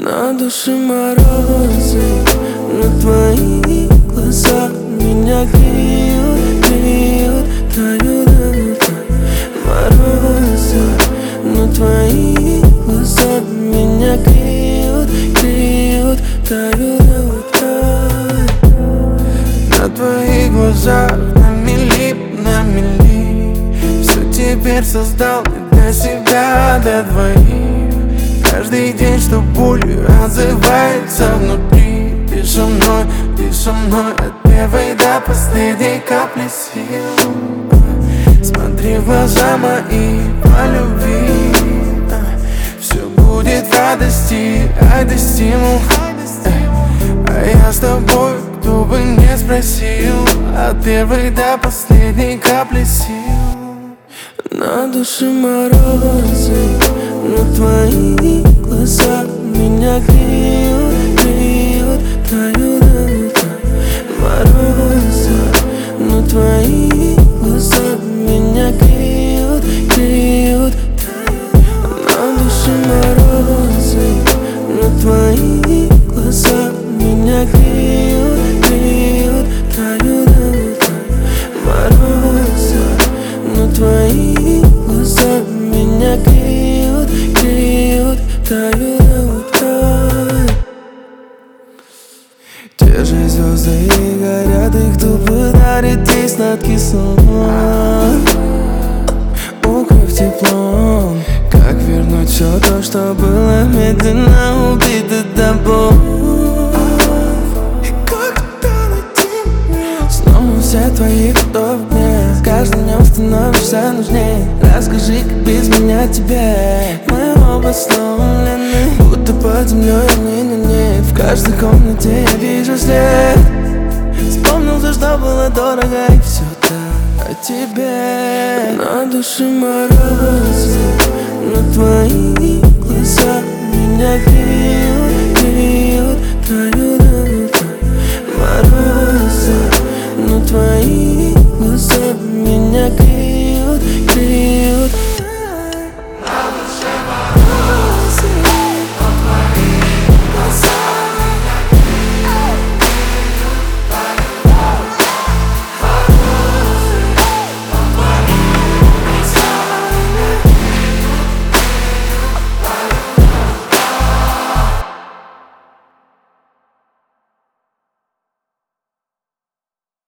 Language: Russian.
На душе морозы, но твои глаза меня греют, греют, тают, морозы, но твои глаза меня греют, греют, тают, на твоих глазах на мили, все теперь создал для себя, для двоих. Каждый день, что болью отзывается внутри. Ты со мной от первой до последней капли сил. Смотри в глаза мои по любви. Все будет в радости, ради стимул. А я с тобой, кто бы не спросил, от первой до последней капли сил. На душе морозы, но твои глаза меня греют, греют, тают, морозы, но твои глаза меня греют, греют, на душе морозы, но твои глаза меня греют, греют, тают, морозы, но твои глаза меня греют, греют, тают, тают. Те же звезды и горят, и кто подарит ей сладкий сон, укрыв теплом. Как вернуть все то, что было медленно убито тобой? И когда найти снова все твои вдохни, с каждым днем становишься нужней. Расскажи, как без меня тебе. Мы оба сломлены, будто под землей не. В каждой комнате я вижу след. Вспомнил все, что было дорого, и все так о тебе. На душе морозы, но твои